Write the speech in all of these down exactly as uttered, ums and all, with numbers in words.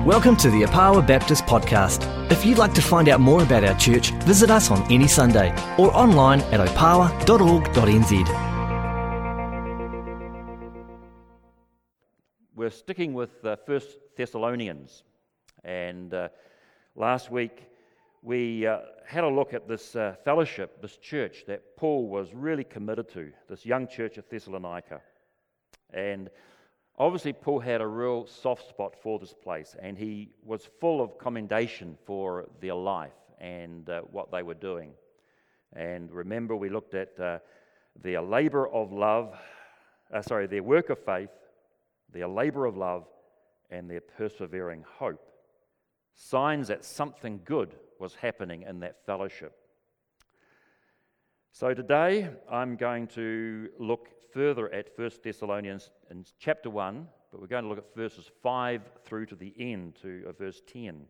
Welcome to the Apawa Baptist Podcast. If you'd like to find out more about our church, visit us on any Sunday or online at opawa dot org dot n z. We're sticking with uh, First Thessalonians, and uh, last week we uh, had a look at this uh, fellowship, this church that Paul was really committed to, this young church at Thessalonica. And obviously Paul had a real soft spot for this place, and he was full of commendation for their life and uh, what they were doing. And remember, we looked at uh, their labor of love, uh, sorry, their work of faith, their labor of love, and their persevering hope. Signs that something good was happening in that fellowship. So today I'm going to look further at First Thessalonians in chapter one, but we're going to look at verses five through to the end, to uh, verse ten.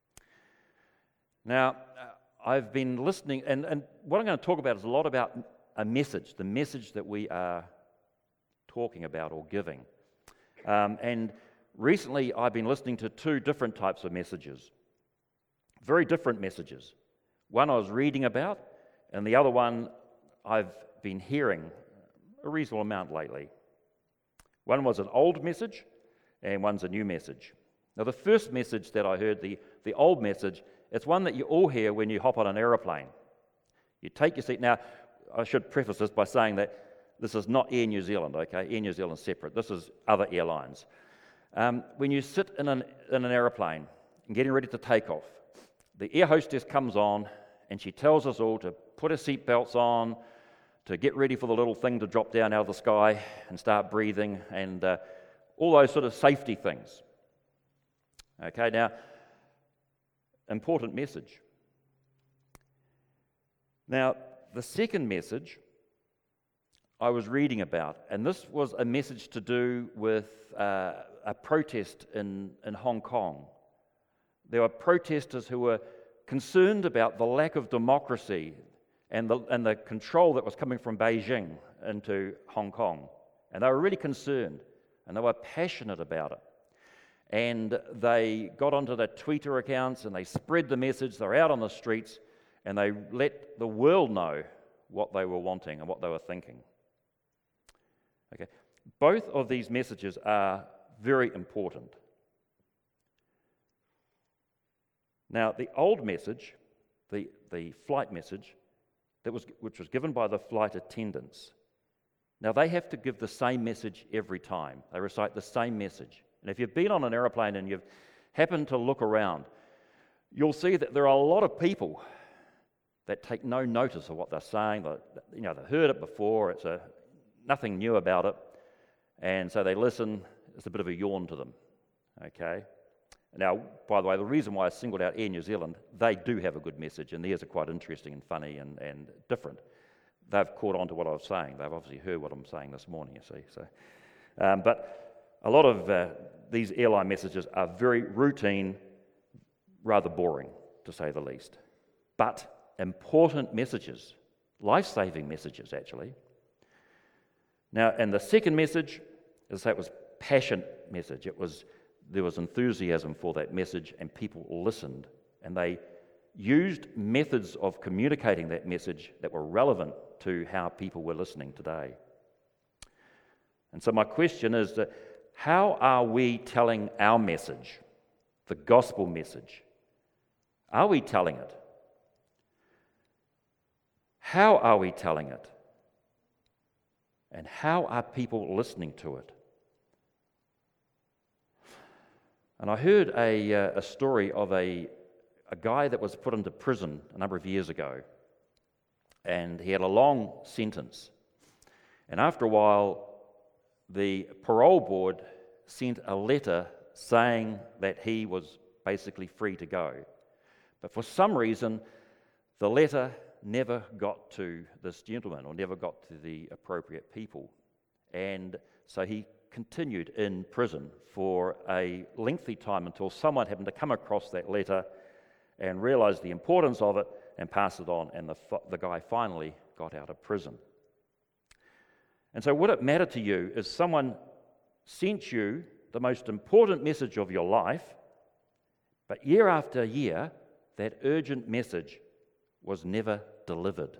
Now, uh, I've been listening, and, and what I'm going to talk about is a lot about a message, the message that we are talking about or giving. Um, and recently I've been listening to two different types of messages, very different messages. One I was reading about, and the other one I've been hearing a reasonable amount lately. One was an old message, and one's a new message. Now, the first message that I heard, the, the old message, it's one that you all hear when you hop on an aeroplane. You take your seat. Now, I should preface this by saying that this is not Air New Zealand, okay? Air New Zealand's separate. This is other airlines. Um, when you sit in an, in an aeroplane and getting ready to take off, the air hostess comes on and she tells us all to put our seatbelts on, to get ready for the little thing to drop down out of the sky and start breathing, and uh, all those sort of safety things. Okay, now, important message. Now, the second message I was reading about, and this was a message to do with uh, a protest in, in Hong Kong. There were protesters who were concerned about the lack of democracy and the, and the control that was coming from Beijing into Hong Kong. And they were really concerned, and they were passionate about it. And they got onto their Twitter accounts, and they spread the message. They're out on the streets, and they let the world know what they were wanting and what they were thinking. Okay, both of these messages are very important. Now, the old message, the, the flight message, that was which was given by the flight attendants. Now, they have to give the same message every time. They recite the same message. And if you've been on an aeroplane and you've happened to look around, you'll see that there are a lot of people that take no notice of what they're saying. They, you know, they've heard it before. It's a nothing new about it. And so they listen. It's a bit of a yawn to them. Okay? Now, by the way, the reason why I singled out Air New Zealand, they do have a good message, and theirs are quite interesting and funny and, and different. They've caught on to what I was saying. They've obviously heard what I'm saying this morning, you see. So, um, but a lot of uh, these airline messages are very routine, rather boring, to say the least. But important messages, life-saving messages, actually. Now, and the second message, as I say, it was passion message. It was There was enthusiasm for that message, and people listened, and they used methods of communicating that message that were relevant to how people were listening today. And so my question is that how are we telling our message, the gospel message? Are we telling it? How are we telling it? And how are people listening to it? And I heard a, uh, a story of a, a guy that was put into prison a number of years ago. And he had a long sentence. And after a while, the parole board sent a letter saying that he was basically free to go. But for some reason, the letter never got to this gentleman or never got to the appropriate people. And so he continued in prison for a lengthy time until someone happened to come across that letter and realized the importance of it and pass it on, and the, the guy finally got out of prison. And so would it matter to you if someone sent you the most important message of your life But year after year, that urgent message was never delivered.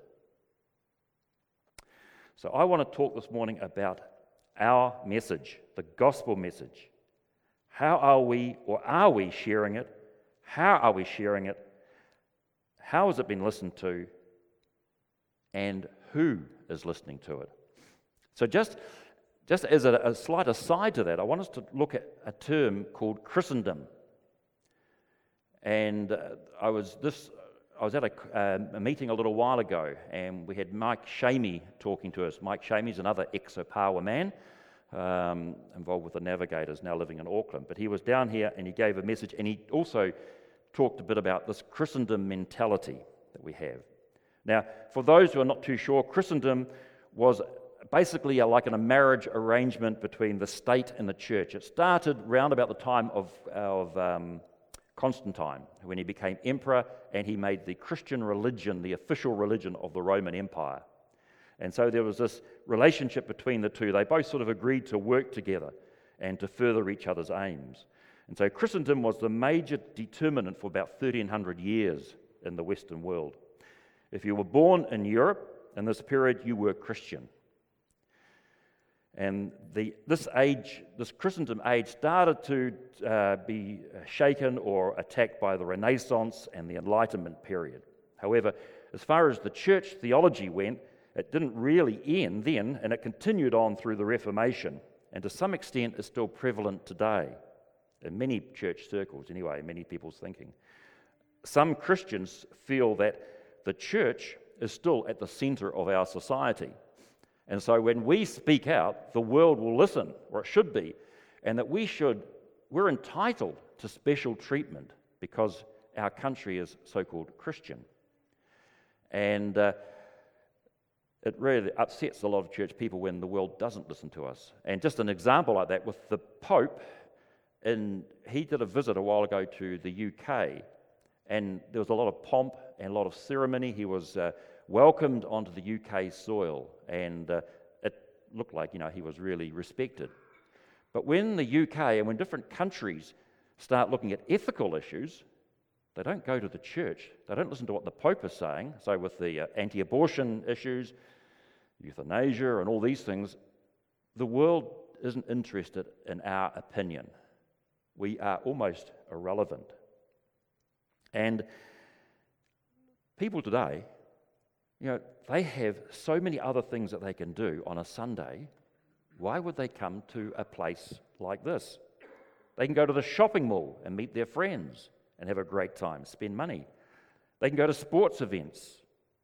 So I want to talk this morning about our message, the gospel message. How are we, or are we sharing it? How are we sharing it? How has it been listened to? And who is listening to it? So just, just as a, a slight aside to that, I want us to look at a term called Christendom. And uh, I was this. I was at a, uh, a meeting a little while ago, and we had Mike Shamey talking to us. Mike Shamey is another ex-Opawa man um, involved with the Navigators, now living in Auckland. But he was down here, and he gave a message, and he also talked a bit about this Christendom mentality that we have. Now, for those who are not too sure, Christendom was basically a, like a marriage arrangement between the state and the church. It started round about the time of, of um, Constantine, when he became emperor, and he made the Christian religion the official religion of the Roman Empire. And so there was this relationship between the two. They both sort of agreed to work together and to further each other's aims. And so Christendom was the major determinant for about thirteen hundred years in the Western world. If you were born in Europe in this period, you were Christian. And the, this age, this Christendom age, started to uh, be shaken or attacked by the Renaissance and the Enlightenment period. However, as far as the church theology went, it didn't really end then, and it continued on through the Reformation, and to some extent is still prevalent today, in many church circles anyway, many people's thinking. Some Christians feel that the church is still at the center of our society. And so when we speak out, the world will listen, or it should be, and that we should, we're entitled to special treatment because our country is so-called Christian. And uh, it really upsets a lot of church people when the world doesn't listen to us. And just an example like that with the Pope, in, he did a visit a while ago to the U K, and there was a lot of pomp and a lot of ceremony. He was uh, welcomed onto the U K soil, and uh, it looked like, you know, he was really respected. But when the U K and when different countries start looking at ethical issues, they don't go to the church. They don't listen to what the Pope is saying. So with the uh, anti-abortion issues, euthanasia and all these things, the world isn't interested in our opinion. We are almost irrelevant. And people today, you know, they have so many other things that they can do on a Sunday. Why would they come to a place like this? They can go to the shopping mall and meet their friends and have a great time, spend money. They can go to sports events.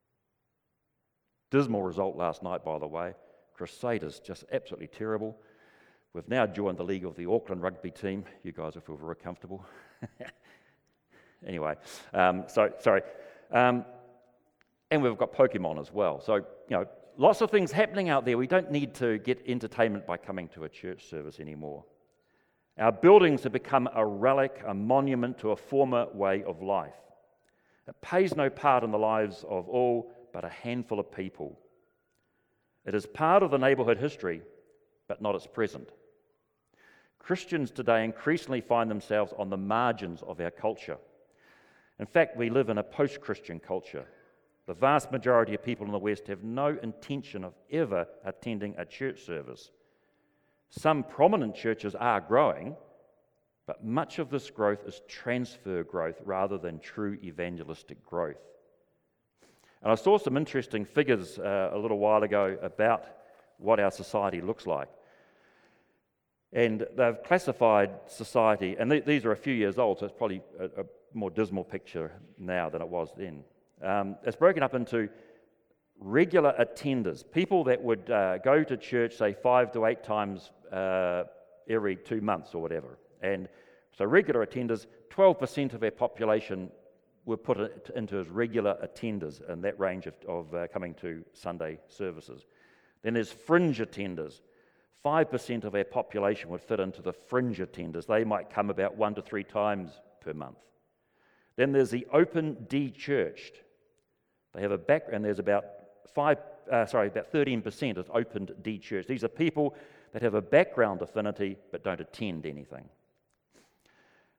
Dismal result last night, by the way. Crusaders, just absolutely terrible. We've now joined the league of the Auckland rugby team. You guys will feel very comfortable. Anyway, um, so sorry. Um, and we've got Pokemon as well. So, you know, lots of things happening out there. We don't need to get entertainment by coming to a church service anymore. Our buildings have become a relic, a monument to a former way of life. It plays no part in the lives of all but a handful of people. It is part of the neighbourhood history, but not its present. Christians today increasingly find themselves on the margins of our culture. In fact, we live in a post-Christian culture. The vast majority of people in the West have no intention of ever attending a church service. Some prominent churches are growing, but much of this growth is transfer growth rather than true evangelistic growth. And I saw some interesting figures uh, a little while ago about what our society looks like. And they've classified society, and th- these are a few years old, so it's probably a, a more dismal picture now than it was then. Um, it's broken up into regular attenders, people that would uh, go to church, say, five to eight times uh, every two months or whatever. And so regular attenders, twelve percent of our population were put into as regular attenders in that range of, of uh, coming to Sunday services. Then there's fringe attenders. five percent of our population would fit into the fringe attenders. They might come about one to three times per month. Then there's the open de-churched. They have a back, and there's about five, uh, sorry, about thirteen percent is open de-churched. These are people that have a background affinity but don't attend anything.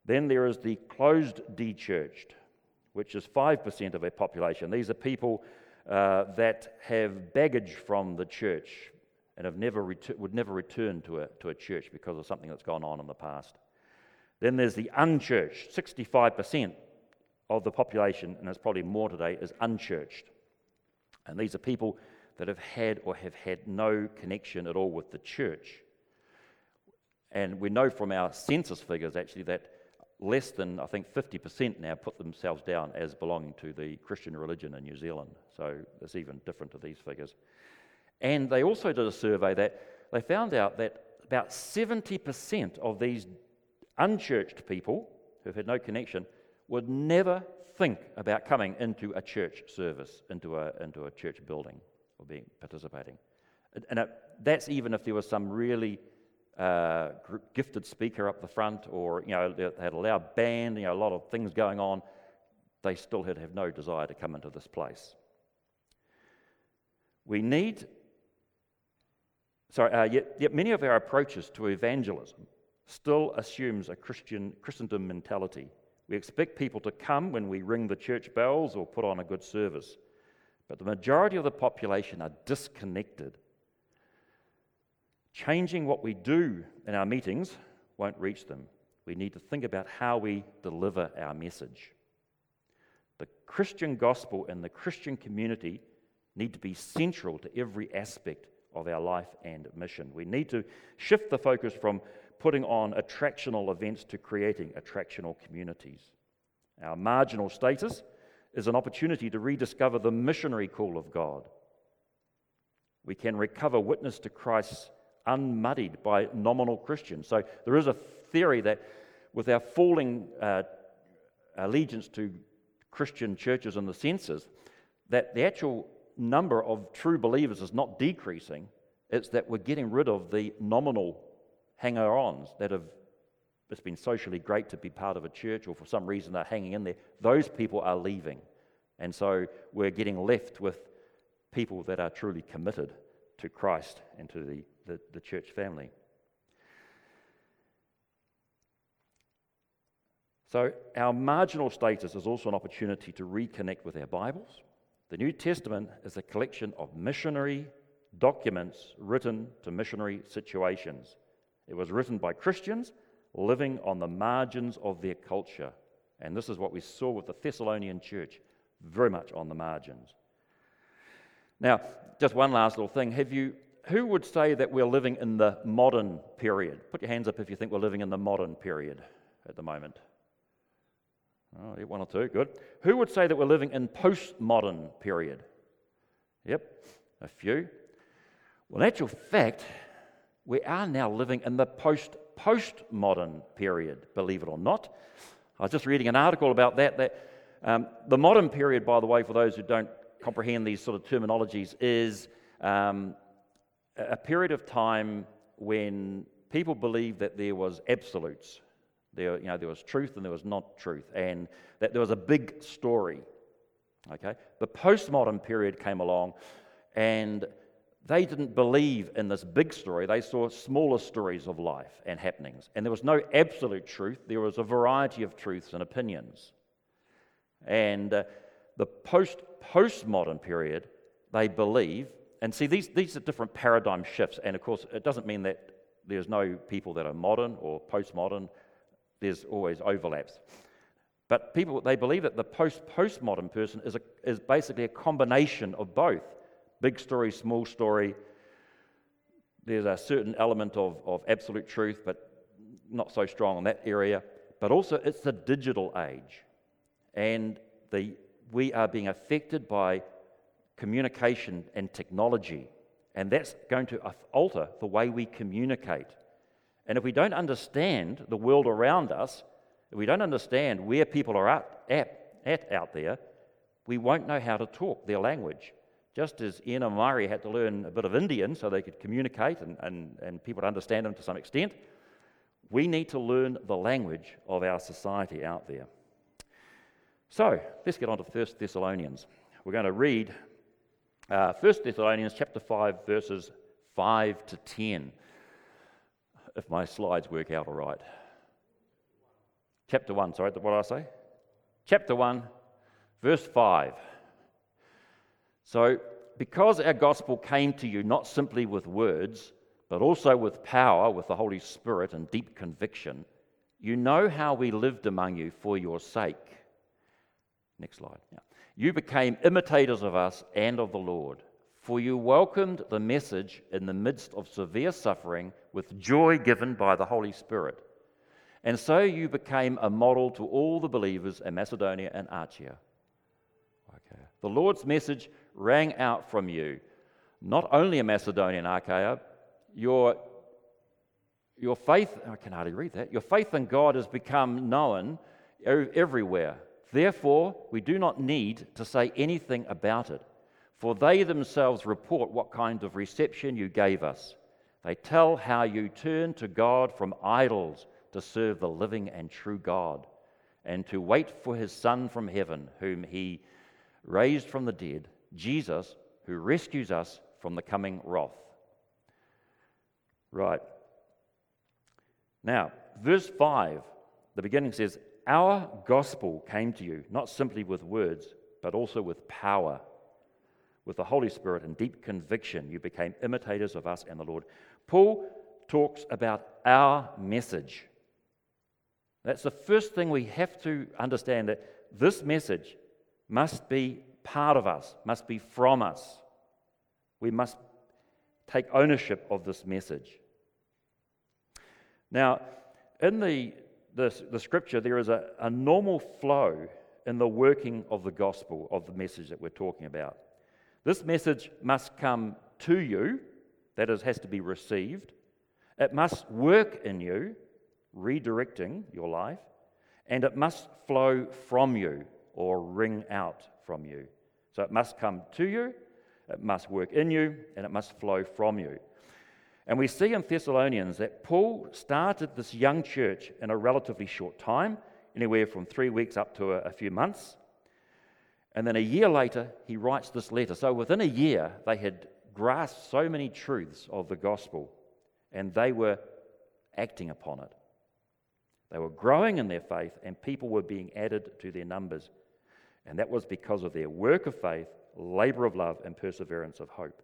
Then there is the closed de-churched, which is five percent of our population. These are people uh, that have baggage from the church and have never ret- would never return to a, to a church because of something that's gone on in the past. Then there's the unchurched. sixty-five percent of the population, and it's probably more today, is unchurched. And these are people that have had or have had no connection at all with the church. And we know from our census figures, actually, that less than, I think, fifty percent now put themselves down as belonging to the Christian religion in New Zealand. So it's even different to these figures. And they also did a survey that they found out that about seventy percent of these unchurched people who've had no connection would never think about coming into a church service, into a into a church building, or being participating. And it, that's even if there was some really uh, gifted speaker up the front, or you know they had a loud band, you know a lot of things going on. They still had have no desire to come into this place. We need. Sorry, uh, yet, yet many of our approaches to evangelism still assumes a Christian Christendom mentality. We expect people to come when we ring the church bells or put on a good service. But the majority of the population are disconnected. Changing what we do in our meetings won't reach them. We need to think about how we deliver our message. The Christian gospel and the Christian community need to be central to every aspect of our life and mission. We need to shift the focus from putting on attractional events to creating attractional communities. Our marginal status is an opportunity to rediscover the missionary call of God. We can recover witness to Christ unmuddied by nominal Christians. So there is a theory that with our falling uh, allegiance to Christian churches in the census, that the actual number of true believers is not decreasing. It's that we're getting rid of the nominal hanger-ons that have, it's been socially great to be part of a church, or for some reason they're hanging in there. Those people are leaving. And so we're getting left with people that are truly committed to Christ and to the, the, the church family. So our marginal status is also an opportunity to reconnect with our Bibles. The New Testament is a collection of missionary documents written to missionary situations. It was written by Christians living on the margins of their culture. And this is what we saw with the Thessalonian church, very much on the margins. Now, just one last little thing. Have you, who would say that we're living in the modern period? Put your hands up if you think we're living in the modern period at the moment. Oh, yeah, one or two, good. Who would say that we're living in postmodern period? Yep, a few. Well, in actual fact, we are now living in the post-postmodern period, believe it or not. I was just reading an article about that, that um, the modern period, by the way, for those who don't comprehend these sort of terminologies, is um, a period of time when people believed that there was absolutes. There, you know, there was truth and there was not truth, and that there was a big story. Okay, the postmodern period came along, and they didn't believe in this big story. They saw smaller stories of life and happenings, and there was no absolute truth. There was a variety of truths and opinions. And uh, the post postmodern period, they believe, and see these these are different paradigm shifts. And of course, it doesn't mean that there's no people that are modern or postmodern. There's always overlaps. But people, they believe that the post-postmodern person is, a, is basically a combination of both. Big story, small story. There's a certain element of, of absolute truth, but not so strong in that area. But also, it's the digital age. And the, we are being affected by communication and technology. And that's going to alter the way we communicate. And if we don't understand the world around us, if we don't understand where people are at, at, at out there, we won't know how to talk their language. Just as Ian and Mari had to learn a bit of Indian so they could communicate and, and, and people would understand them to some extent, we need to learn the language of our society out there. So, let's get on to First Thessalonians. We're going to read uh, First Thessalonians chapter five, verses five to ten. If my slides work out all right. chapter one, sorry, what did I say? Chapter one, verse five. So, because our gospel came to you not simply with words, but also with power, with the Holy Spirit and deep conviction, you know how we lived among you for your sake. Next slide. Yeah. You became imitators of us and of the Lord, for you welcomed the message in the midst of severe suffering with joy given by the Holy Spirit. And so you became a model to all the believers in Macedonia and Achaia. Okay. The Lord's message rang out from you, not only in Macedonia and Achaia. Your, your faith, I can hardly read that, your faith in God has become known everywhere. Therefore, we do not need to say anything about it, for they themselves report what kind of reception you gave us. They tell how you turned to God from idols to serve the living and true God, and to wait for his Son from heaven, whom he raised from the dead, Jesus, who rescues us from the coming wrath. Right. Now, verse five, the beginning says, our gospel came to you, not simply with words, but also with power. With the Holy Spirit and deep conviction, you became imitators of us and the Lord. Paul talks about our message. That's the first thing we have to understand, that this message must be part of us, must be from us. We must take ownership of this message. Now, in the, the, the scripture, there is a, a normal flow in the working of the gospel, of the message that we're talking about. This message must come to you, that is, has to be received. It must work in you, redirecting your life, and it must flow from you or ring out from you. So it must come to you, it must work in you, and it must flow from you. And we see in Thessalonians that Paul started this young church in a relatively short time, anywhere from three weeks up to a, a few months. And then a year later, he writes this letter. So within a year, they had grasped so many truths of the gospel, and they were acting upon it. They were growing in their faith, and people were being added to their numbers. And that was because of their work of faith, labor of love, and perseverance of hope.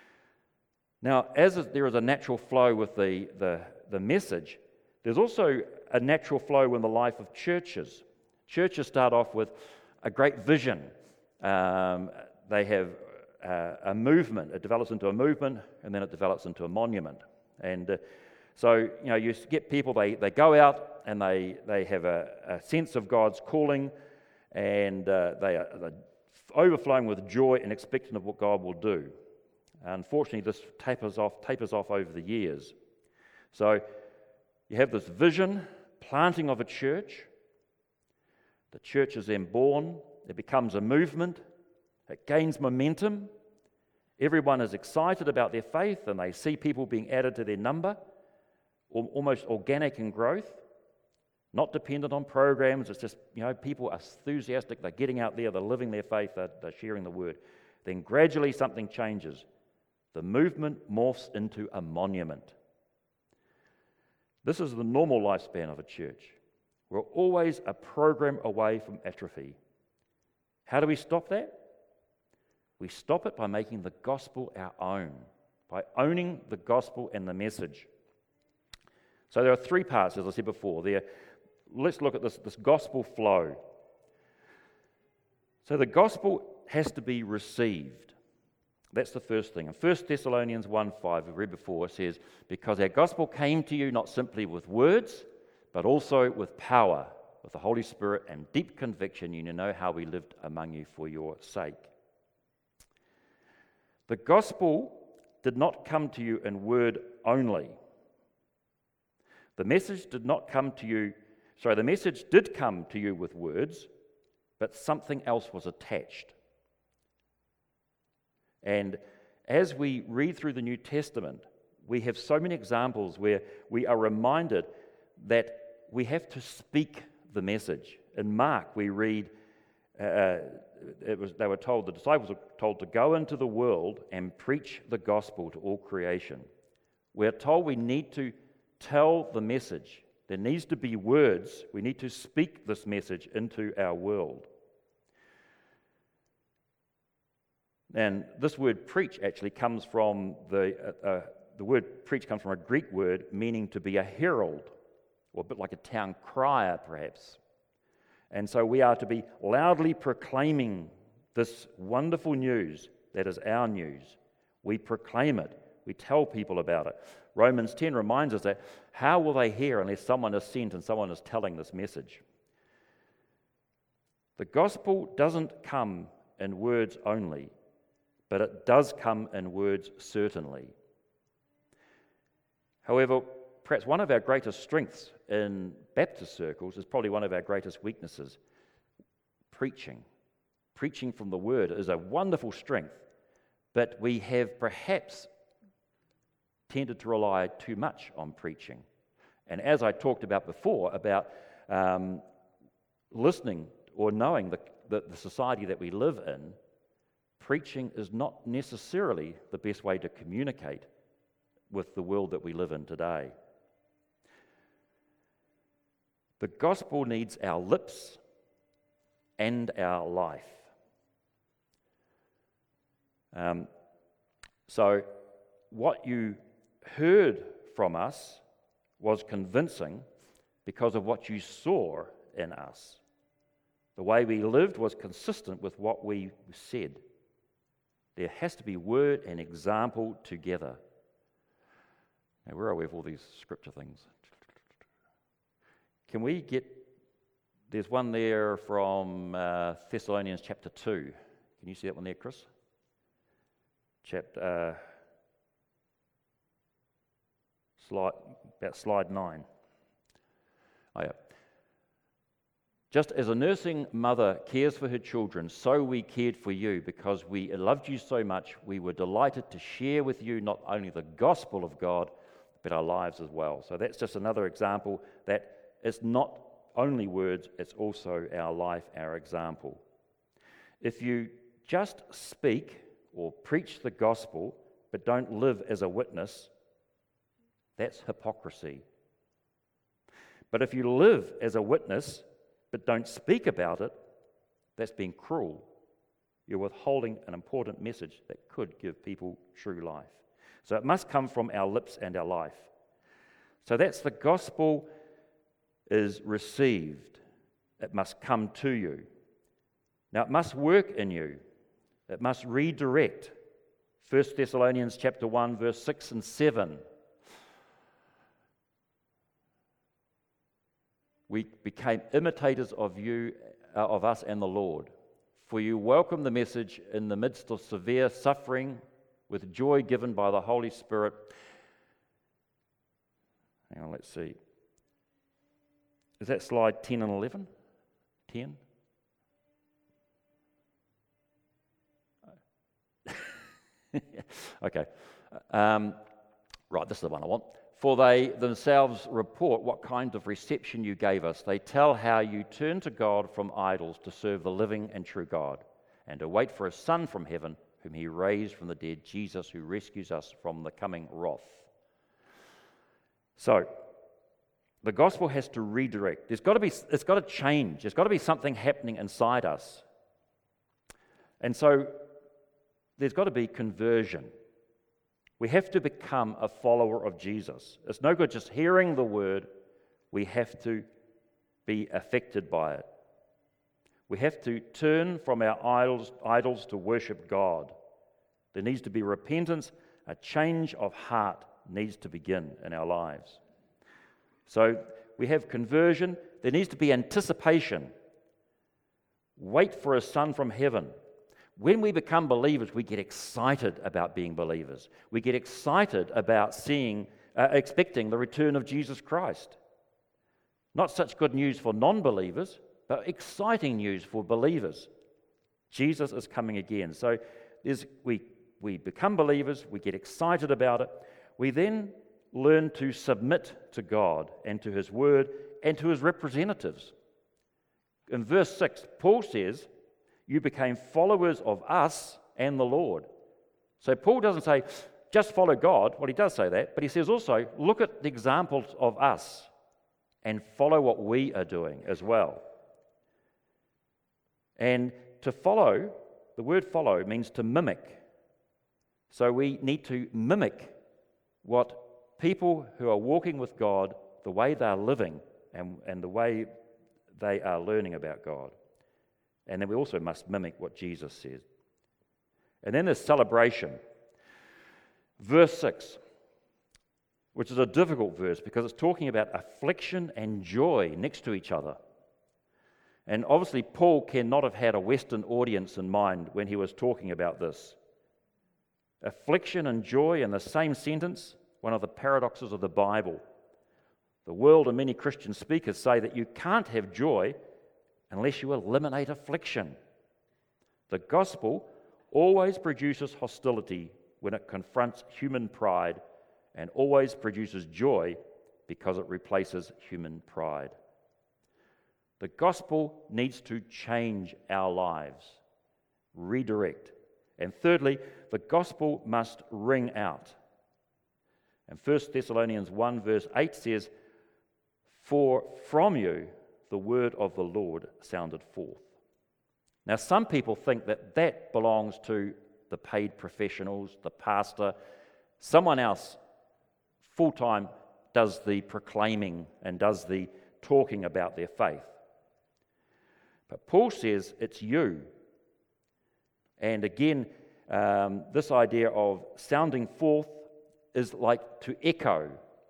Now, as there is a natural flow with the, the, the message, there's also a natural flow in the life of churches. Churches start off with a great vision. Um, they have uh, a movement. It develops into a movement, and then it develops into a monument. And uh, so, you know, you get people, they, they go out, and they, they have a, a sense of God's calling, and uh, they are they're overflowing with joy and expectant of what God will do. Unfortunately, this tapers off, tapers off over the years. So you have this vision, planting of a church. The church is then born. It becomes a movement. It gains momentum. Everyone is excited about their faith, and they see people being added to their number, almost organic in growth, not dependent on programs. It's just, you know, people are enthusiastic. They're getting out there. They're living their faith. They're, they're sharing the word. Then gradually something changes. The movement morphs into a monument. This is the normal lifespan of a church. We're always a program away from atrophy. How do we stop that? We stop it by making the gospel our own, by owning the gospel and the message. So there are three parts, as I said before. There, let's look at this, this gospel flow. So the gospel has to be received. That's the first thing. In First Thessalonians one five, we read before, it says, because our gospel came to you not simply with words, but also with power, with the Holy Spirit and deep conviction. You know how we lived among you for your sake. The gospel did not come to you in word only. The message did not come to you, sorry, the message did come to you with words, but something else was attached. And as we read through the New Testament, we have so many examples where we are reminded that we have to speak the message. In Mark, we read, uh, it was, they were told, the disciples were told to go into the world and preach the gospel to all creation. We're told we need to tell the message There needs to be words. We need to speak this message into our world. And this word preach actually comes from the, uh, uh, the word preach comes from a Greek word meaning to be a herald, or a bit like a town crier perhaps. And so we are to be loudly proclaiming this wonderful news that is our news. We proclaim it. We tell people about it. Romans ten reminds us that how will they hear unless someone is sent and someone is telling this message? The gospel doesn't come in words only, but it does come in words certainly. However, perhaps one of our greatest strengths in Baptist circles is probably one of our greatest weaknesses: preaching. Preaching from the Word is a wonderful strength, but we have perhaps tended to rely too much on preaching. And as I talked about before, about um, listening or knowing the, the, the society that we live in, preaching is not necessarily the best way to communicate with the world that we live in today. The gospel needs our lips and our life. Um, so what you heard from us was convincing because of what you saw in us. The way we lived was consistent with what we said. There has to be word and example together. Now, where are we with all these scripture things? Can we get, there's one there from uh, Thessalonians chapter two. Can you see that one there, Chris? Chapter, uh, slide, about slide nine. Oh yeah. Just as a nursing mother cares for her children, so we cared for you because we loved you so much. We were delighted to share with you not only the gospel of God, but our lives as well. So that's just another example that it's not only words, it's also our life, our example. If you just speak or preach the gospel, but don't live as a witness, that's hypocrisy. But if you live as a witness, but don't speak about it, that's being cruel. You're withholding an important message that could give people true life. So it must come from our lips and our life. So that's the gospel is received. It must come to you. Now it must work in you. It must redirect. First Thessalonians chapter one, verse six and seven. We became imitators of you, uh, of us and the Lord. For you welcomed the message in the midst of severe suffering with joy given by the Holy Spirit. Hang on, let's see. Is that slide ten and eleven? ten? Okay. Um, right, this is the one I want. For they themselves report what kind of reception you gave us. They tell how you turned to God from idols to serve the living and true God, and to wait for a Son from heaven, whom he raised from the dead, Jesus, who rescues us from the coming wrath. So, the gospel has to redirect. There's got to be, it's got to change. There's got to be something happening inside us. And so, there's got to be conversion. We have to become a follower of Jesus. It's no good just hearing the word. We have to be affected by it. We have to turn from our idols, idols to worship God. There needs to be repentance. A change of heart needs to begin in our lives. So we have conversion. There needs to be anticipation. Wait for a Son from heaven. When we become believers, we get excited about being believers. We get excited about seeing, uh, expecting the return of Jesus Christ. Not such good news for non-believers, but exciting news for believers. Jesus is coming again. So there's, we, we become believers, we get excited about it. We then learn to submit to God and to His Word and to His representatives. In verse six, Paul says, you became followers of us and the Lord. So Paul doesn't say, just follow God. Well, he does say that, but he says also, look at the examples of us and follow what we are doing as well. And to follow, the word follow means to mimic. So we need to mimic what people who are walking with God, the way they are living and, and the way they are learning about God. And then we also must mimic what Jesus says. And then there's celebration. Verse six, which is a difficult verse because it's talking about affliction and joy next to each other. And obviously Paul cannot have had a Western audience in mind when he was talking about this. Affliction and joy in the same sentence, one of the paradoxes of the Bible. The world and many Christian speakers say that you can't have joy unless you eliminate affliction. The gospel always produces hostility when it confronts human pride, and always produces joy because it replaces human pride. The gospel needs to change our lives, redirect. And thirdly, the gospel must ring out. And First Thessalonians one verse eight says, "For from you the word of the Lord sounded forth." Now some people think that that belongs to the paid professionals, the pastor. Someone else full-time does the proclaiming and does the talking about their faith. But Paul says it's you. And again, um, this idea of sounding forth is like to echo.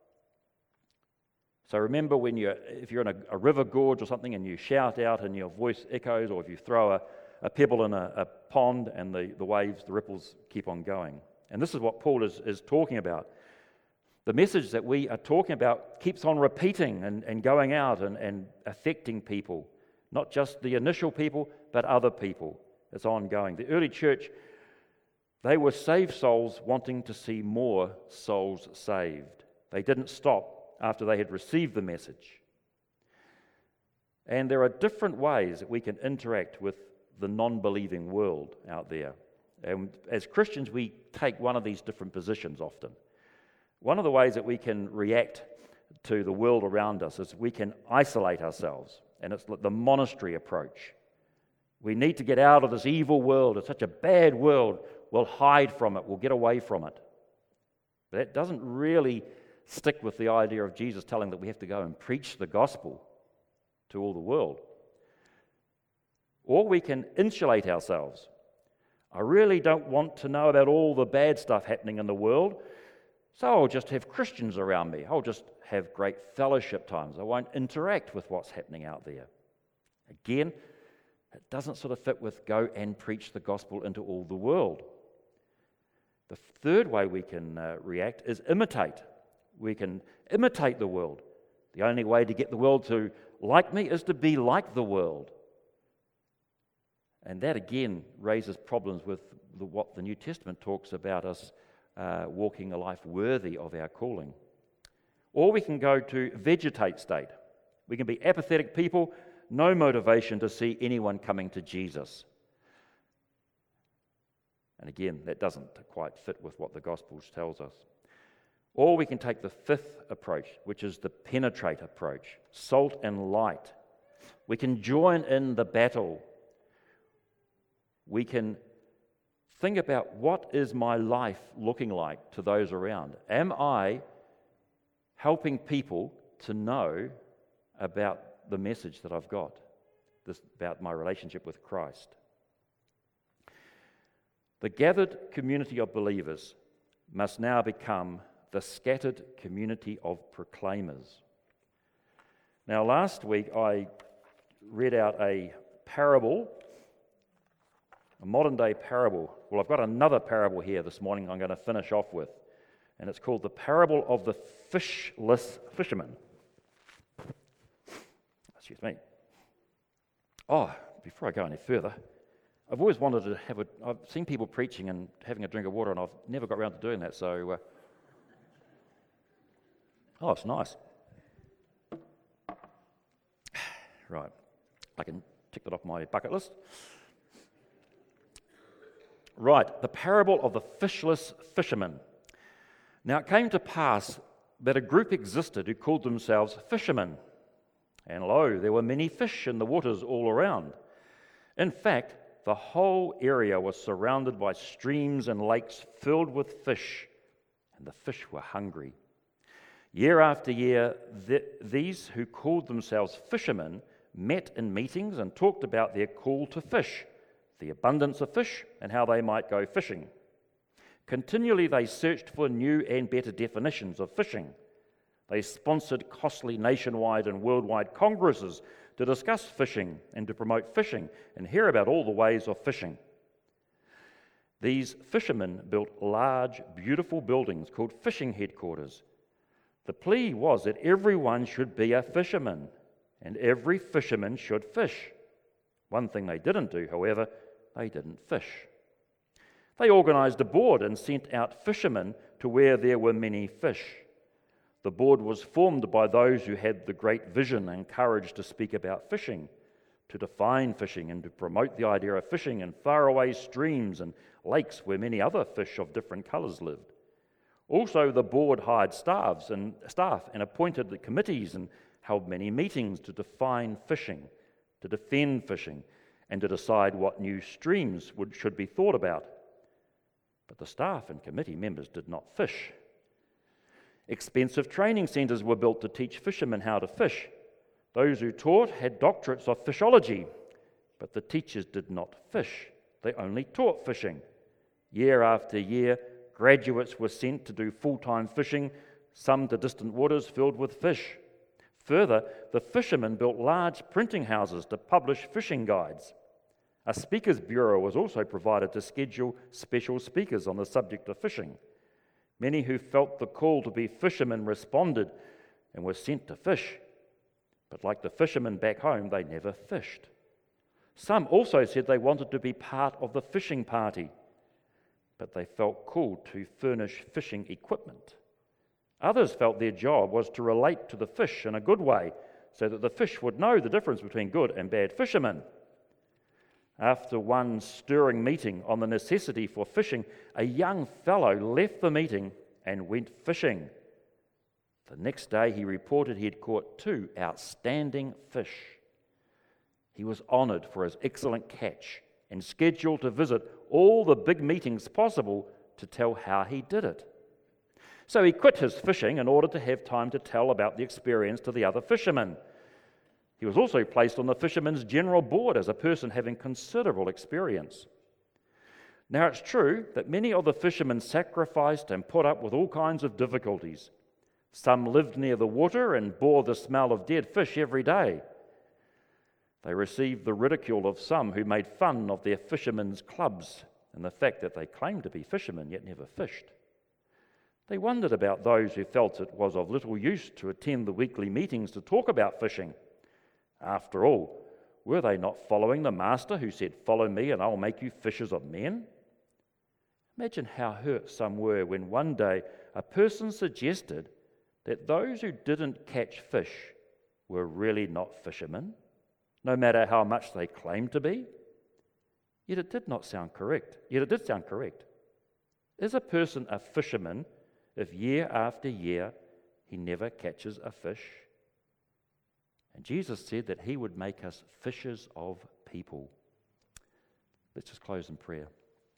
So remember when you're, if you're in a, a river gorge or something and you shout out and your voice echoes, or if you throw a, a pebble in a, a pond and the, the waves, the ripples keep on going. And this is what Paul is, is talking about. The message that we are talking about keeps on repeating and, and going out and, and affecting people. Not just the initial people, but other people. It's ongoing. The early church, they were saved souls wanting to see more souls saved. They didn't stop after they had received the message. And there are different ways that we can interact with the non-believing world out there. And as Christians, we take one of these different positions often. One of the ways that we can react to the world around us is we can isolate ourselves. And it's the monastery approach. We need to get out of this evil world. It's such a bad world. We'll hide from it. We'll get away from it. But that doesn't really stick with the idea of Jesus telling that we have to go and preach the gospel to all the world. Or we can insulate ourselves. I really don't want to know about all the bad stuff happening in the world, so I'll just have Christians around me. I'll just have great fellowship times. I won't interact with what's happening out there. Again, it doesn't sort of fit with go and preach the gospel into all the world. The third way we can uh, react is imitate. We can imitate the world. The only way to get the world to like me is to be like the world. And that again raises problems with the, what the New Testament talks about us uh, walking a life worthy of our calling. Or we can go to vegetate state. We can be apathetic people, no motivation to see anyone coming to Jesus. And again, that doesn't quite fit with what the Gospels tells us. Or we can take the fifth approach, which is the penetrate approach, salt and light. We can join in the battle. We can think about, what is my life looking like to those around? Am I helping people to know about the message that I've got, this, about my relationship with Christ? The gathered community of believers must now become the scattered community of proclaimers. Now, last week I read out a parable, a modern-day parable. Well, I've got another parable here this morning I'm going to finish off with, and it's called the parable of the fishless fisherman. Excuse me. Oh, before I go any further, I've always wanted to have a... I've seen people preaching and having a drink of water, and I've never got around to doing that, so... Uh, oh, it's nice. Right. I can tick that off my bucket list. Right, the parable of the fishless fisherman. Now, it came to pass that a group existed who called themselves fishermen. And lo, there were many fish in the waters all around. In fact, the whole area was surrounded by streams and lakes filled with fish, and the fish were hungry. Year after year, th- these who called themselves fishermen met in meetings and talked about their call to fish, the abundance of fish, and how they might go fishing. Continually, they searched for new and better definitions of fishing. They sponsored costly nationwide and worldwide congresses to discuss fishing and to promote fishing and hear about all the ways of fishing. These fishermen built large, beautiful buildings called fishing headquarters. The plea was that everyone should be a fisherman, and every fisherman should fish. One thing they didn't do, however, they didn't fish. They organized a board and sent out fishermen to where there were many fish. The board was formed by those who had the great vision and courage to speak about fishing, to define fishing, and to promote the idea of fishing in faraway streams and lakes where many other fish of different colours lived. Also, the board hired staffs and staff and appointed the committees and held many meetings to define fishing, to defend fishing, and to decide what new streams would, should be thought about. But the staff and committee members did not fish. Expensive training centres were built to teach fishermen how to fish. Those who taught had doctorates of fishology, but the teachers did not fish. They only taught fishing. Year after year, graduates were sent to do full-time fishing, some to distant waters filled with fish. Further, the fishermen built large printing houses to publish fishing guides. A speakers bureau was also provided to schedule special speakers on the subject of fishing. Many who felt the call to be fishermen responded and were sent to fish. But like the fishermen back home, they never fished. Some also said they wanted to be part of the fishing party, but they felt called to furnish fishing equipment. Others felt their job was to relate to the fish in a good way, so that the fish would know the difference between good and bad fishermen. After one stirring meeting on the necessity for fishing, a young fellow left the meeting and went fishing. The next day he reported he had caught two outstanding fish. He was honoured for his excellent catch and scheduled to visit all the big meetings possible to tell how he did it. So he quit his fishing in order to have time to tell about the experience to the other fishermen. He was also placed on the Fishermen's General Board as a person having considerable experience. Now it's true that many of the fishermen sacrificed and put up with all kinds of difficulties. Some lived near the water and bore the smell of dead fish every day. They received the ridicule of some who made fun of their fishermen's clubs and the fact that they claimed to be fishermen yet never fished. They wondered about those who felt it was of little use to attend the weekly meetings to talk about fishing. After all, were they not following the Master who said, "Follow me and I'll make you fishers of men"? Imagine how hurt some were when one day a person suggested that those who didn't catch fish were really not fishermen, no matter how much they claimed to be. Yet it did not sound correct. Yet it did sound correct. Is a person a fisherman if year after year he never catches a fish? And Jesus said that he would make us fishers of people. Let's just close in prayer.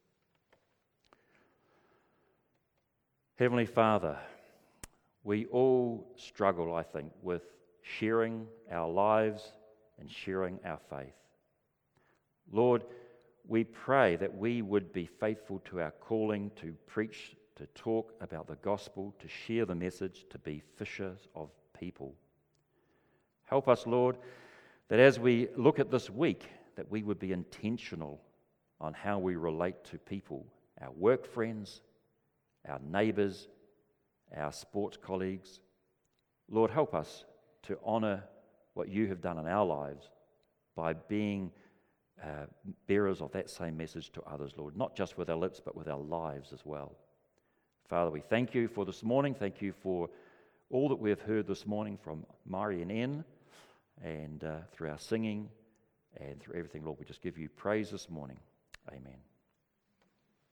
Heavenly Father, we all struggle, I think, with sharing our lives and sharing our faith. Lord, we pray that we would be faithful to our calling to preach, to talk about the gospel, to share the message, to be fishers of people. Help us, Lord, that as we look at this week, that we would be intentional on how we relate to people, our work friends, our neighbours, our sports colleagues. Lord, help us to honour what you have done in our lives by being uh, bearers of that same message to others, Lord, not just with our lips, but with our lives as well. Father, we thank you for this morning. Thank you for all that we have heard this morning from Mari and Ann, and uh, through our singing and through everything, Lord, we just give you praise this morning. Amen.